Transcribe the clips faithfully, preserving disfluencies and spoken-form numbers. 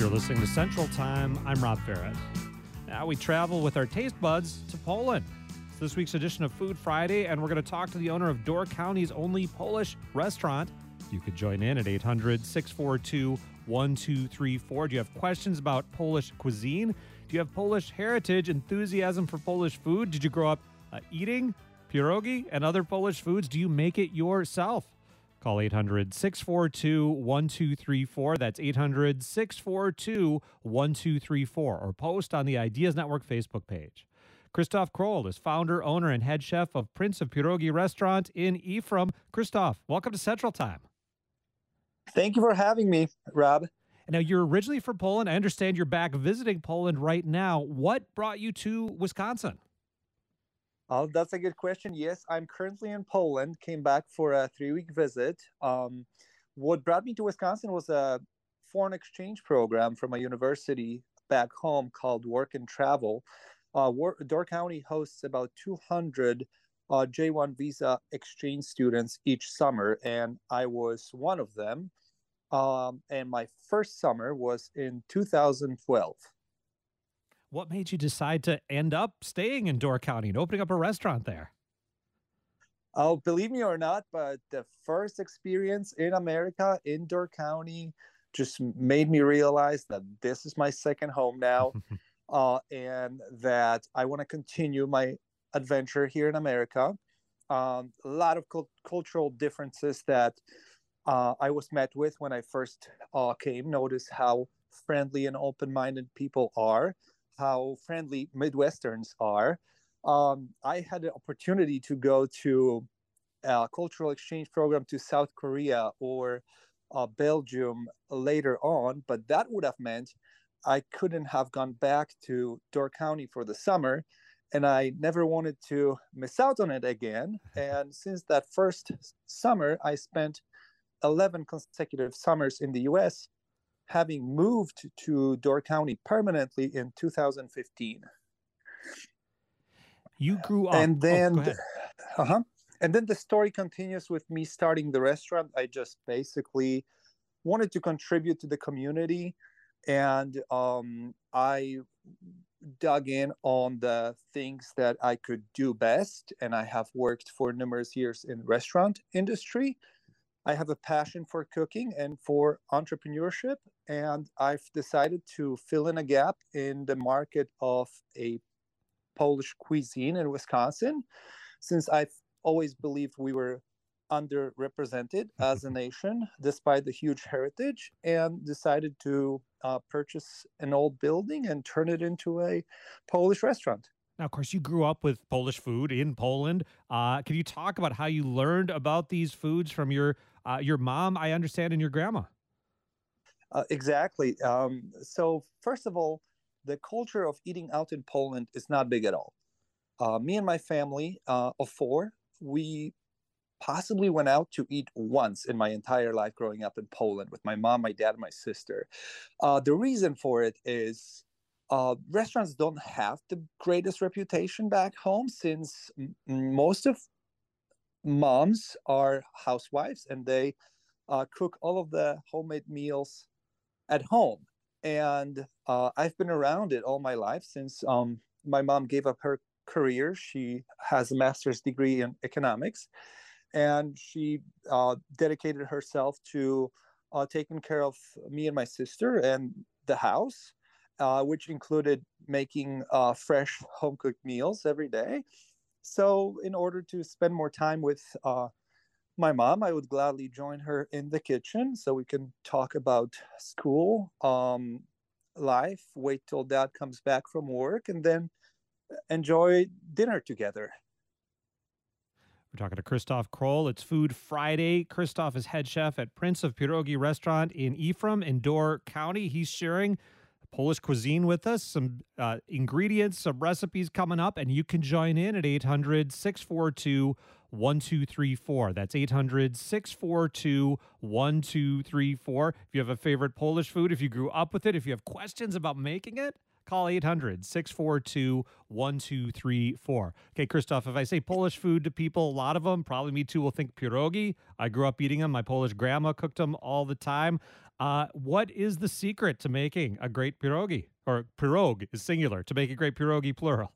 You're listening to Central Time. I'm Rob Ferret. Now we travel with our taste buds to Poland. It's this week's edition of Food Friday, and we're going to talk to the owner of Door County's only Polish restaurant. You could join in at eight hundred, six four two, one two three four. Do you have questions about Polish cuisine? Do you have Polish heritage, enthusiasm for Polish food? Did you grow up uh, eating pierogi and other Polish foods? Do you make it yourself? Call eight hundred, six four two, one two three four. That's eight hundred, six four two, one two three four. Or post on the Ideas Network Facebook page. Krzysztof Król is founder, owner, and head chef of Prince of Pierogi Restaurant in Ephraim. Krzysztof, welcome to Central Time. Thank you for having me, Rob. Now, you're originally from Poland. I understand you're back visiting Poland right now. What brought you to Wisconsin? Oh, that's a good question. Yes, I'm currently in Poland, came back for a three-week visit. Um, what brought me to Wisconsin was a foreign exchange program from a university back home called Work and Travel. Uh, Door County hosts about two hundred uh, J one visa exchange students each summer, and I was one of them. Um, and my first summer was in two thousand twelve. What made you decide to end up staying in Door County and opening up a restaurant there? Oh, believe me or not, but the first experience in America, in Door County, just made me realize that this is my second home now, uh, and that I want to continue my adventure here in America. Um, a lot of cult- cultural differences that uh, I was met with when I first uh, came. Notice how friendly and open-minded people are, how friendly Midwesterns are. Um, I had the opportunity to go to a cultural exchange program to South Korea or uh, Belgium later on, but that would have meant I couldn't have gone back to Door County for the summer, and I never wanted to miss out on it again. And since that first summer, I spent eleven consecutive summers in the U S, having moved to Door County permanently in two thousand fifteen. You grew up. And then, oh, go ahead. uh-huh. And then the story continues with me starting the restaurant. I just basically wanted to contribute to the community, and um, I dug in on the things that I could do best. And I have worked for numerous years in the restaurant industry. I have a passion for cooking and for entrepreneurship, and I've decided to fill in a gap in the market of a Polish cuisine in Wisconsin, since I've always believed we were underrepresented as a nation, despite the huge heritage, and decided to uh, purchase an old building and turn it into a Polish restaurant. Now, of course, you grew up with Polish food in Poland. Uh, can you talk about how you learned about these foods from your uh, your mom, I understand, and your grandma? Uh, exactly. Um, so, first of all, the culture of eating out in Poland is not big at all. Uh, me and my family uh, of four, we possibly went out to eat once in my entire life growing up in Poland with my mom, my dad, and my sister. Uh, the reason for it is Uh, restaurants don't have the greatest reputation back home, since m- most of moms are housewives and they uh, cook all of the homemade meals at home. And uh, I've been around it all my life since um, my mom gave up her career. She has a master's degree in economics, and she uh, dedicated herself to uh, taking care of me and my sister and the house. Uh, which included making uh, fresh home cooked meals every day. So, in order to spend more time with uh, my mom, I would gladly join her in the kitchen so we can talk about school, um, life, wait till dad comes back from work, and then enjoy dinner together. We're talking to Krzysztof Król. It's Food Friday. Krzysztof is head chef at Prince of Pierogi Restaurant in Ephraim in Door County. He's sharing Polish cuisine with us, some uh, ingredients, some recipes coming up, and you can join in at eight hundred, six four two, one two three four. That's eight hundred, six four two, one two three four. If you have a favorite Polish food, if you grew up with it, if you have questions about making it, Call eight hundred, six four two, one two three four. Okay, Christoph, if I say Polish food to people, a lot of them, probably me too, will think pierogi. I grew up eating them. My Polish grandma cooked them all the time. Uh, what is the secret to making a great pierogi? Or pirog is singular, to make a great pierogi plural.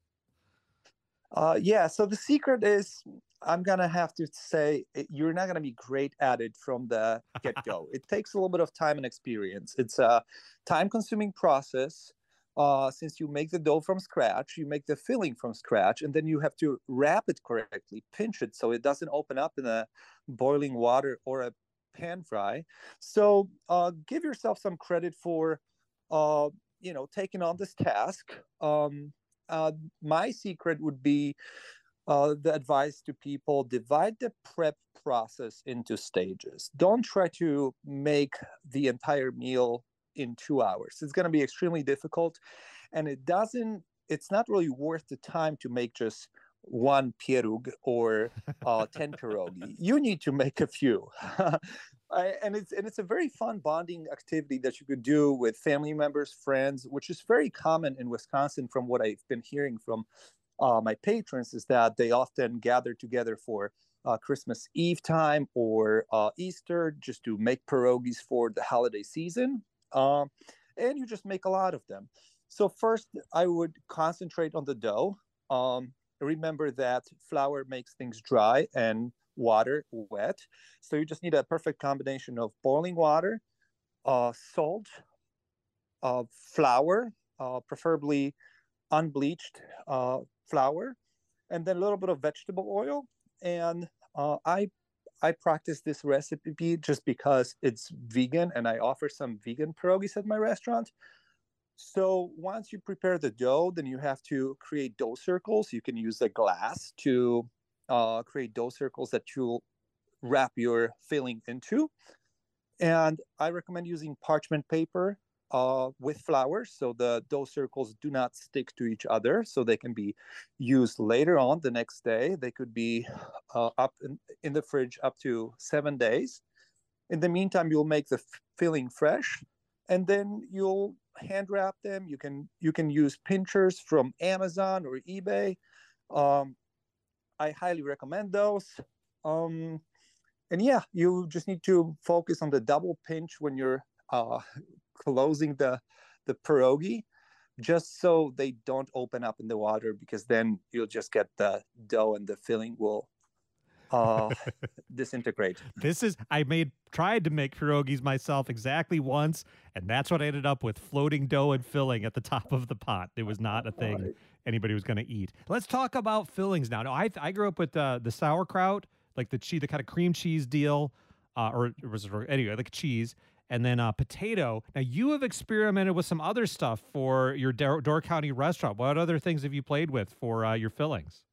Uh, yeah, so the secret is I'm going to have to say it, you're not going to be great at it from the get go. It takes a little bit of time and experience. It's a time consuming process. Uh, since you make the dough from scratch, you make the filling from scratch, and then you have to wrap it correctly, pinch it so it doesn't open up in a boiling water or a pan fry. So uh, give yourself some credit for, uh, you know, taking on this task. Um, uh, my secret would be uh, the advice to people: divide the prep process into stages. Don't try to make the entire meal in two hours. It's going to be extremely difficult, and it doesn't it's not really worth the time to make just one pieróg or uh, ten pierogi. You need to make a few. I, and it's and it's a very fun bonding activity that you could do with family members, friends, which is very common in Wisconsin. From what I've been hearing from uh, my patrons, is that they often gather together for uh, Christmas Eve time or uh, Easter just to make pierogies for the holiday season. Um, and you just make a lot of them. So first, I would concentrate on the dough. Um, remember that flour makes things dry and water wet. So you just need a perfect combination of boiling water, uh, salt, uh, flour, uh, preferably unbleached uh, flour, and then a little bit of vegetable oil. And uh, I I practice this recipe just because it's vegan and I offer some vegan pierogies at my restaurant. So once you prepare the dough, then you have to create dough circles. You can use a glass to uh, create dough circles that you'll wrap your filling into. And I recommend using parchment paper uh, with flour so the dough circles do not stick to each other, so they can be used later on the next day. They could be uh, up in, in the fridge up to seven days. In the meantime, you'll make the f- filling fresh, and then you'll hand wrap them. You can you can use pinchers from Amazon or eBay. Um, I highly recommend those. Um, and yeah, you just need to focus on the double pinch when you're uh, closing the the pierogi, just so they don't open up in the water, because then you'll just get the dough and the filling will uh, disintegrate. This is, I made, tried to make pierogies myself exactly once, and that's what I ended up with: floating dough and filling at the top of the pot. It was not a thing Right. anybody was going to eat. Let's talk about fillings now. No, I, I grew up with uh, the sauerkraut, like the cheese, the kind of cream cheese deal, uh, or it was, anyway, like cheese, and then uh, potato. Now, you have experimented with some other stuff for your Door, Door County restaurant. What other things have you played with for uh, your fillings?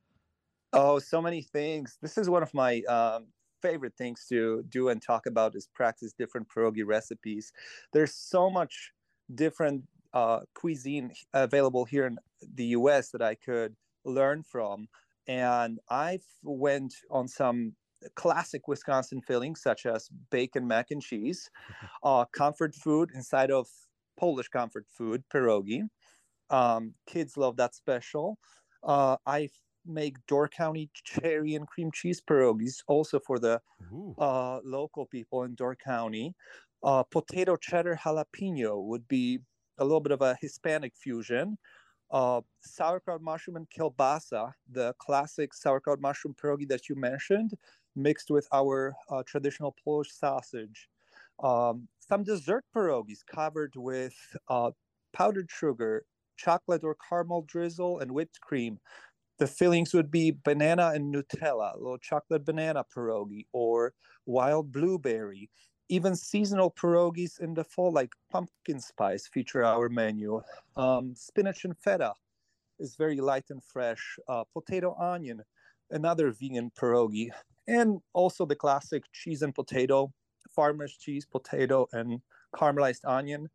Oh, so many things. This is one of my um, favorite things to do and talk about, is practice different pierogi recipes. There's so much different uh, cuisine available here in the U S that I could learn from. And I've went on some classic Wisconsin fillings, such as bacon mac and cheese, uh, comfort food inside of Polish comfort food, pierogi. Um, kids love that special. Uh, I make Door County cherry and cream cheese pierogies also for the Ooh. uh, local people in Door County. Uh, potato cheddar jalapeno would be a little bit of a Hispanic fusion. Uh, sauerkraut mushroom and kielbasa, the classic sauerkraut mushroom pierogi that you mentioned, mixed with our uh, traditional Polish sausage. Um, some dessert pierogies covered with uh, powdered sugar, chocolate or caramel drizzle, and whipped cream. The fillings would be banana and Nutella, a little chocolate banana pierogi, or wild blueberry. Even seasonal pierogies in the fall, like pumpkin spice, feature our menu. Um, spinach and feta is very light and fresh. Uh, potato onion, another vegan pierogi. And also the classic cheese and potato, farmer's cheese, potato, and caramelized onion,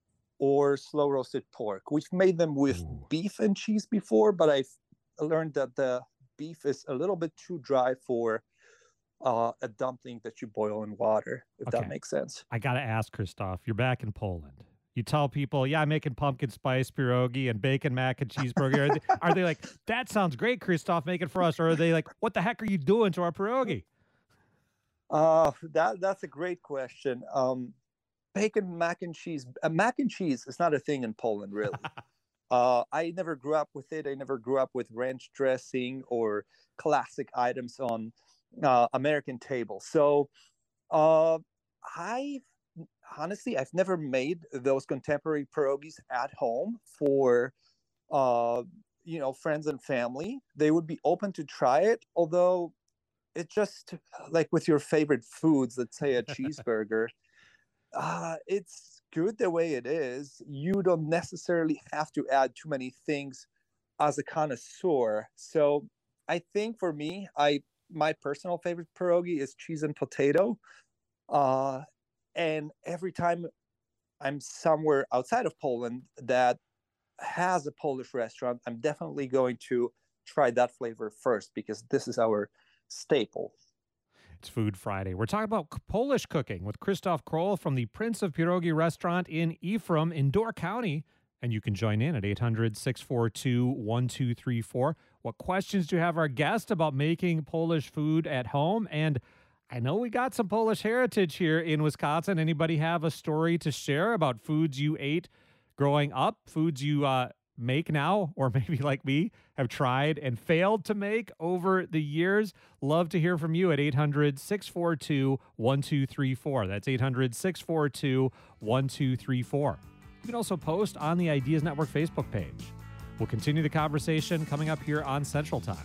or slow roasted pork. We've made them with Ooh. beef and cheese before, but I've learned that the beef is a little bit too dry for uh, a dumpling that you boil in water, if that Okay. makes sense. I got to ask, Christoph, you're back in Poland. You tell people, yeah, I'm making pumpkin spice pierogi and bacon mac and cheeseburger. Are they, are they like, that sounds great, Christoph, make it for us? Or are they like, what the heck are you doing to our pierogi? Uh, that that's a great question. Um, bacon mac and cheese. Uh, mac and cheese is not a thing in Poland, really. Uh, I never grew up with it. I never grew up with ranch dressing or classic items on uh, American tables. So uh, I honestly, I've never made those contemporary pierogies at home for uh, you know, friends and family. They would be open to try it, although it just like with your favorite foods, let's say a cheeseburger, uh, it's good the way it is. You don't necessarily have to add too many things as a connoisseur. So I think for me, I my personal favorite pierogi is cheese and potato. Uh, and every time I'm somewhere outside of Poland that has a Polish restaurant, I'm definitely going to try that flavor first because this is our staple. It's Food Friday. We're talking about Polish cooking with Christoph Kroll from the Prince of Pierogi restaurant in Ephraim in Door County. And you can join in at eight hundred, six four two, one two three four. What questions do you have our guest about making Polish food at home? And I know we got some Polish heritage here in Wisconsin. Anybody have a story to share about foods you ate growing up, foods you uh, make now, or maybe like me, have tried and failed to make over the years? Love to hear from you at eight hundred, six four two, one two three four. That's eight hundred, six four two, one two three four. You can also post on the Ideas Network Facebook page. We'll continue the conversation coming up here on Central Time.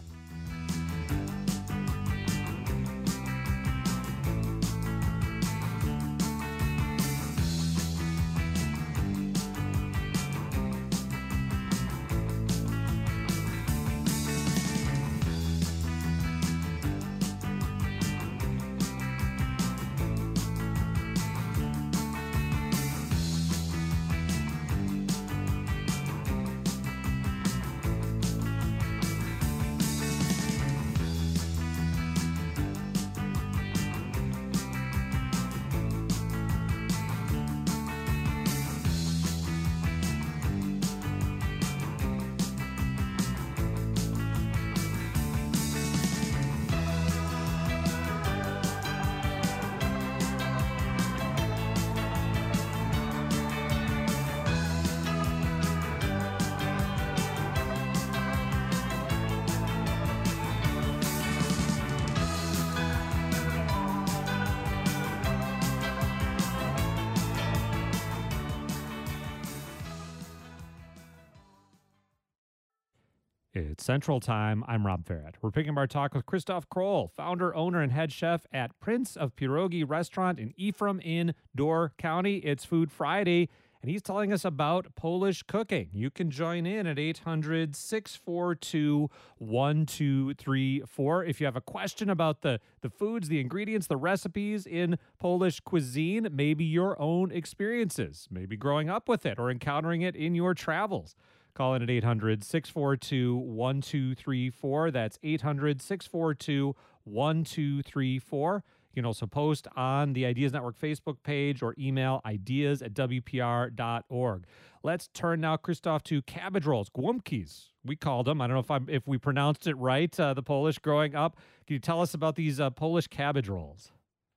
It's Central Time. I'm Rob Ferret. We're picking up our talk with Christoph Kroll, founder, owner, and head chef at Prince of Pierogi restaurant in Ephraim in Door County. It's Food Friday, and he's telling us about Polish cooking. You can join in at eight hundred, six four two, one two three four. If you have a question about the, the foods, the ingredients, the recipes in Polish cuisine, maybe your own experiences, maybe growing up with it or encountering it in your travels. Call in at eight hundred, six four two, one two three four. That's eight hundred, six four two, one two three four. You can also post on the Ideas Network Facebook page or email ideas at w p r dot org. Let's turn now, Christoph, to cabbage rolls, głąbkis. We called them. I don't know if I'm if we pronounced it right, uh, the Polish growing up. Can you tell us about these uh, Polish cabbage rolls?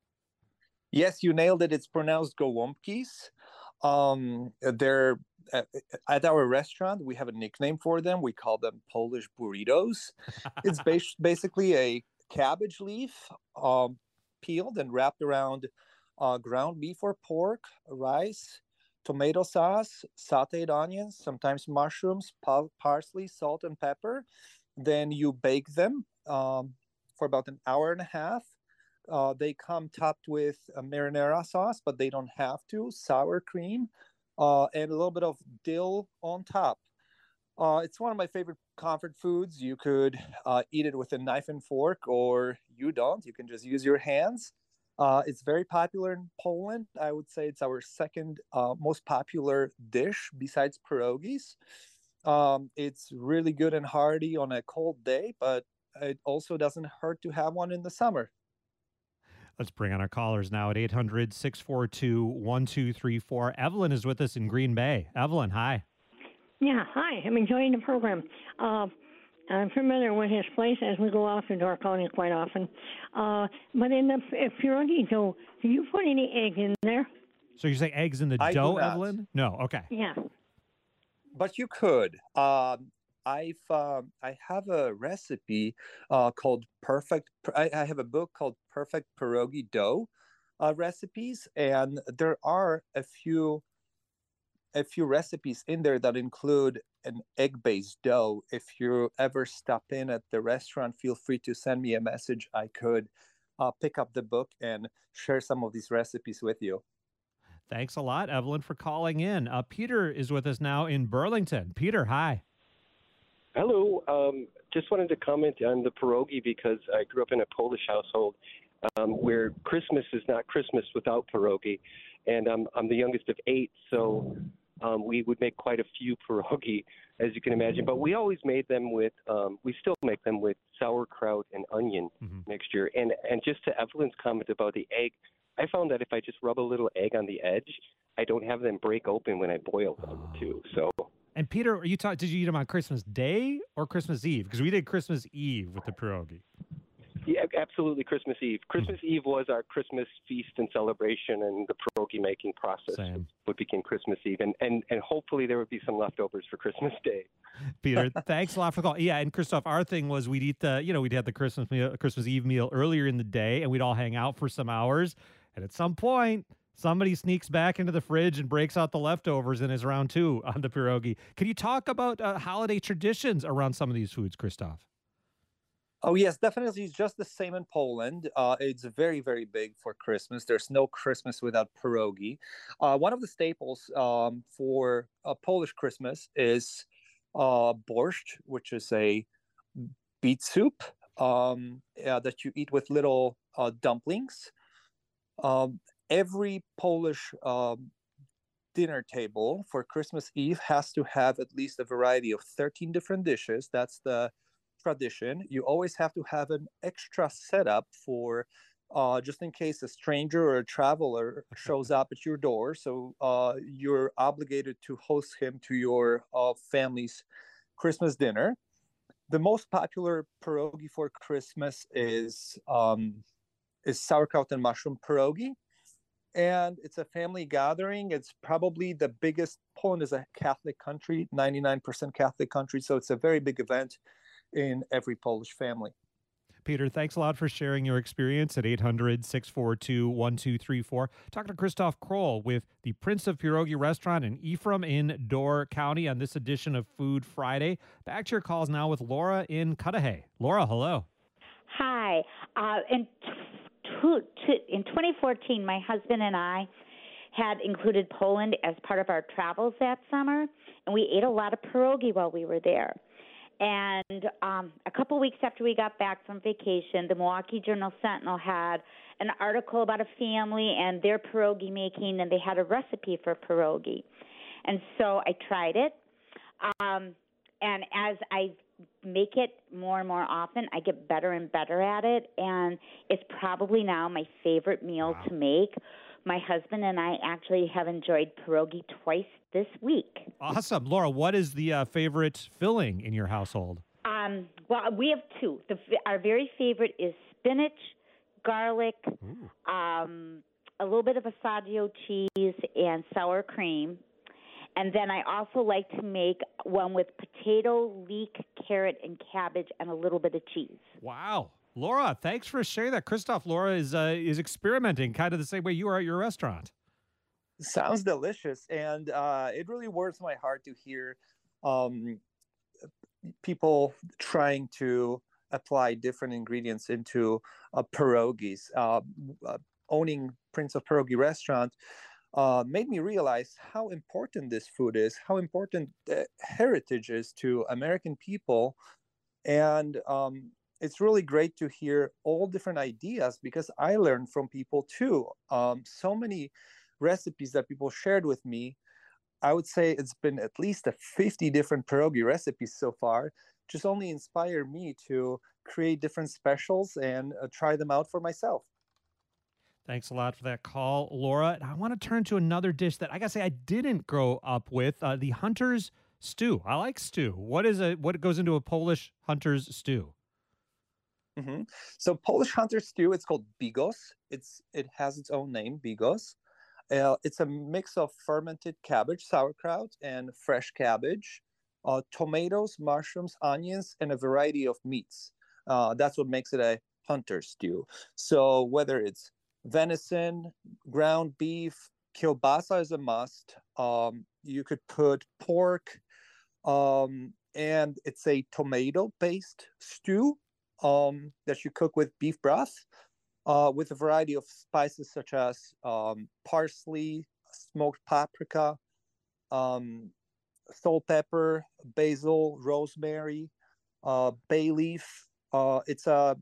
Yes, you nailed it. It's pronounced gołąbkis. Um, they're at, at our restaurant. We have a nickname for them. We call them Polish burritos. It's bas- basically a cabbage leaf, um, peeled and wrapped around uh, ground beef or pork, rice, tomato sauce, sautéed onions, sometimes mushrooms, pa- parsley, salt, and pepper. Then you bake them um, for about an hour and a half. Uh, they come topped with a marinara sauce, but they don't have to. Sour cream uh, and a little bit of dill on top. Uh, it's one of my favorite comfort foods. You could uh, eat it with a knife and fork, or you don't. You can just use your hands. Uh, it's very popular in Poland. I would say it's our second uh, most popular dish besides pierogies. Um, it's really good and hearty on a cold day, but it also doesn't hurt to have one in the summer. Let's bring on our callers now at eight hundred, six four two, one two three four. Evelyn is with us in Green Bay. Evelyn, hi. Yeah, hi. I'm enjoying the program. Uh, I'm familiar with his place as we go out to Door County quite often. Uh, but in the f- pierogi dough, do you put any egg in there? So you say eggs in the I do dough, not. Evelyn? No, okay. Yeah. But you could. Um, I've um, I have a recipe uh, called Perfect. I, I have a book called Perfect Pierogi Dough uh, recipes, and there are a few a few recipes in there that include an egg-based dough. If you ever stop in at the restaurant, feel free to send me a message. I could uh, pick up the book and share some of these recipes with you. Thanks a lot, Evelyn, for calling in. Uh, Peter is with us now in Burlington. Peter, hi. Hello. Um, just wanted to comment on the pierogi because I grew up in a Polish household um, where Christmas is not Christmas without pierogi. And um, I'm the youngest of eight, so um, we would make quite a few pierogi, as you can imagine. But we always made them with, um, we still make them with sauerkraut and onion Mm-hmm. mixture. And, and just to Evelyn's comment about the egg, I found that if I just rub a little egg on the edge, I don't have them break open when I boil them, Oh. too. So. And Peter, are you talk, did you eat them on Christmas Day or Christmas Eve? Because we did Christmas Eve with the pierogi. Yeah, absolutely. Christmas Eve. Christmas Eve was our Christmas feast and celebration, and the pierogi making process Same. would begin Christmas Eve, and, and and hopefully there would be some leftovers for Christmas Day. Peter, thanks a lot for the call. Yeah, and Christoph, our thing was we'd eat the, you know, we'd have the Christmas meal, Christmas Eve meal earlier in the day, and we'd all hang out for some hours. And at some point, somebody sneaks back into the fridge and breaks out the leftovers and is round two on the pierogi. Can you talk about uh, holiday traditions around some of these foods, Christoph? Oh, yes, definitely. It's just the same in Poland. Uh, it's very, very big for Christmas. There's no Christmas without pierogi. Uh, one of the staples um, for a Polish Christmas is uh, borscht, which is a beet soup um, yeah, that you eat with little uh, dumplings. Um, every Polish um, dinner table for Christmas Eve has to have at least a variety of thirteen different dishes. That's the tradition. You always have to have an extra setup for uh, just in case a stranger or a traveler shows up at your door. So uh, you're obligated to host him to your uh, family's Christmas dinner. The most popular pierogi for Christmas is um, is sauerkraut and mushroom pierogi, and it's a family gathering. It's probably the biggest. Poland is a Catholic country, ninety-nine percent Catholic country, so it's a very big event in every Polish family. Peter, thanks a lot for sharing your experience at eight hundred, six four two, one two three four. Talking to Christoph Kroll with the Prince of Pierogi restaurant in Ephraim in Door County on this edition of Food Friday. Back to your calls now with Laura in Cudahy. Laura, hello. Hi. Uh, in, t- t- in twenty fourteen, my husband and I had included Poland as part of our travels that summer, and we ate a lot of pierogi while we were there. And um, a couple weeks after we got back from vacation, the Milwaukee Journal-Sentinel had an article about a family and their pierogi making, and they had a recipe for pierogi. And so I tried it, um, and as I make it more and more often, I get better and better at it, and it's probably now my favorite meal Wow. to make. My husband and I actually have enjoyed pierogi twice this week. Awesome. Laura, what is the uh, favorite filling in your household? Um, well, we have two. The, our very favorite is spinach, garlic, Ooh. um, a little bit of assaggio cheese, and sour cream. And then I also like to make one with potato, leek, carrot, and cabbage, and a little bit of cheese. Wow. Laura, thanks for sharing that. Christoph, Laura is uh, is experimenting kind of the same way you are at your restaurant. Sounds delicious, and uh, it really warms my heart to hear um, people trying to apply different ingredients into uh, pierogies. Uh, uh, owning Prince of Pierogi restaurant uh, made me realize how important this food is, how important the heritage is to American people, and um, it's really great to hear all different ideas because I learned from people too. Um, so many recipes that people shared with me. I would say it's been at least a fifty different pierogi recipes so far, just only inspire me to create different specials and uh, try them out for myself. Thanks a lot for that call, Laura. And I want to turn to another dish that I gotta say I didn't grow up with, uh, the hunter's stew. I like stew. What is a what goes into a Polish hunter's stew? hmm So Polish hunter stew, it's called bigos. It's it has its own name, bigos. Uh, it's a mix of fermented cabbage, sauerkraut, and fresh cabbage, uh, tomatoes, mushrooms, onions, and a variety of meats. Uh, that's what makes it a hunter stew. So whether it's venison, ground beef, kielbasa is a must. Um, you could put pork, um, and it's a tomato-based stew um, that you cook with beef broth, uh, with a variety of spices such as um, parsley, smoked paprika, um, salt, pepper, basil, rosemary, uh, bay leaf. Uh, it's a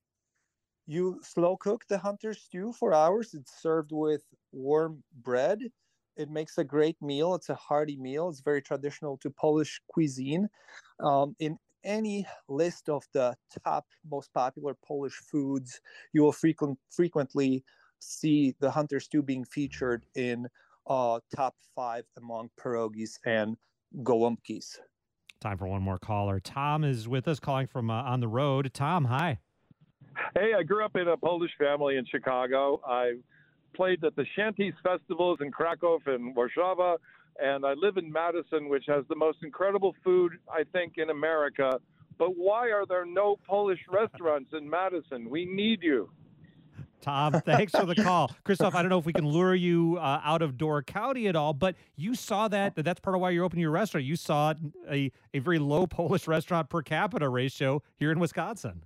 You slow cook the hunter stew for hours. It's served with warm bread. It makes a great meal. It's a hearty meal. It's very traditional to Polish cuisine. Um, in any list of the top most popular Polish foods, you will frequent, frequently see the hunter stew being featured in uh, top five among pierogies and gołąbkis. Time for one more caller. Tom is with us, calling from uh, on the road. Tom, hi. Hey, I grew up in a Polish family in Chicago. I played at the Shanties festivals in Krakow and Warszawa, and I live in Madison, which has the most incredible food, I think, in America. But why are there no Polish restaurants in Madison? We need you. Tom, thanks for the call. Christoph, I don't know if we can lure you uh, out of Door County at all, but you saw that. That's part of why you're opening your restaurant. You saw a, a very low Polish restaurant per capita ratio here in Wisconsin.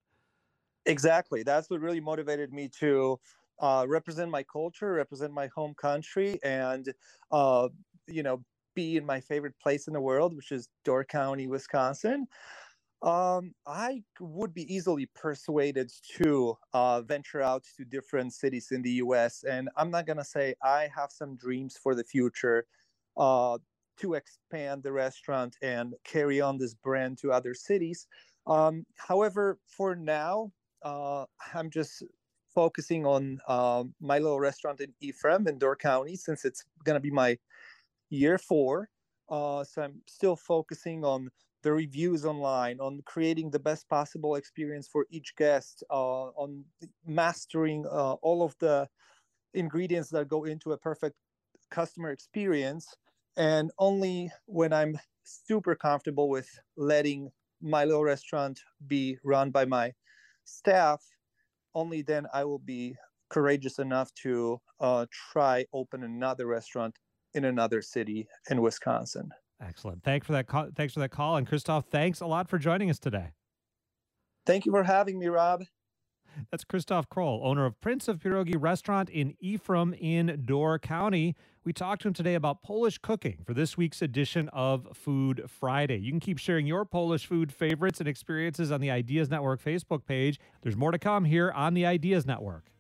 Exactly. That's what really motivated me to uh, represent my culture, represent my home country, and, uh, you know, be in my favorite place in the world, which is Door County, Wisconsin. Um, I would be easily persuaded to uh, venture out to different cities in the U S. And I'm not going to say I have some dreams for the future uh, to expand the restaurant and carry on this brand to other cities. Um, however, for now, uh, I'm just focusing on uh, my little restaurant in Ephraim in Door County, since it's going to be my year four. Uh, so I'm still focusing on the reviews online, on creating the best possible experience for each guest, uh, on mastering uh, all of the ingredients that go into a perfect customer experience. And only when I'm super comfortable with letting my little restaurant be run by my staff, only then I will be courageous enough to uh, try open another restaurant in another city in Wisconsin. Excellent. Thanks for that call. Thanks for that call. And Christoph, thanks a lot for joining us today. Thank you for having me, Rob. That's Christoph Kroll, owner of Prince of Pierogi Restaurant in Ephraim in Door County. We talked to him today about Polish cooking for this week's edition of Food Friday. You can keep sharing your Polish food favorites and experiences on the Ideas Network Facebook page. There's more to come here on the Ideas Network.